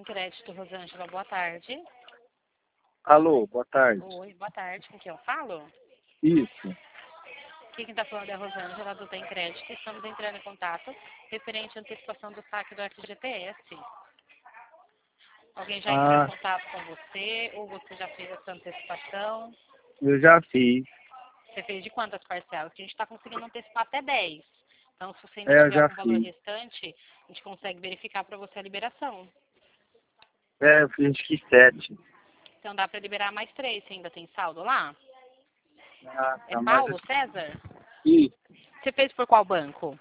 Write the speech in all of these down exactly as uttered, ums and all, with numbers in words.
Tem Crédito, Rosângela, boa tarde. Alô, boa tarde. Oi, boa tarde. Com quem eu falo? Isso. Aqui quem está falando é a Rosângela, do Tem Crédito. Estamos entrando em contato referente à antecipação do saque do F G T S. Alguém já entrou Ah, em contato com você ou você já fez essa antecipação? eu já fiz. Você fez de quantas parcelas? Porque a gente está conseguindo antecipar até dez. Então, se você ainda É, eu tiver já algum valor fiz. restante, a gente consegue verificar para você a liberação. É, eu fiz acho que sete. Então, dá para liberar mais três. Você ainda tem saldo lá? Ah, É tá, mas Paulo César? isso. Você fez por qual banco?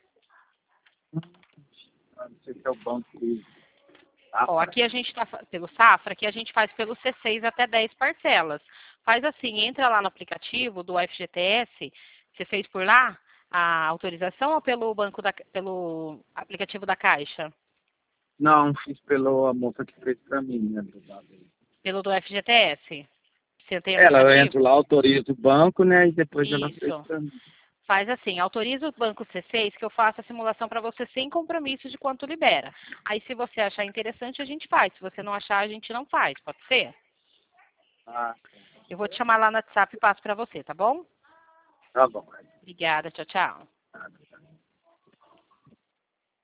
Ah, não sei se é o banco que... Ó, Ah, aqui a gente está pelo Safra, aqui a gente faz pelo C seis até dez parcelas. Faz assim, entra lá no aplicativo do F G T S, você fez por lá a autorização ou pelo banco da, pelo aplicativo da Caixa? não, fiz pela moça que fez pra mim, né? do lado. Pelo do F G T S? Você tem Ela, eu entro aplicativo? lá, autorizo o banco, né? E depois ela fez Isso. pra mim. Faz assim, autoriza o banco C seis que eu faço a simulação para você sem compromisso de quanto libera. Aí se você achar interessante, a gente faz. Se você não achar, a gente não faz. Pode ser? Ah, Eu vou te chamar lá no WhatsApp e passo para você, tá bom? tá bom. Obrigada, tchau, tchau. Ah,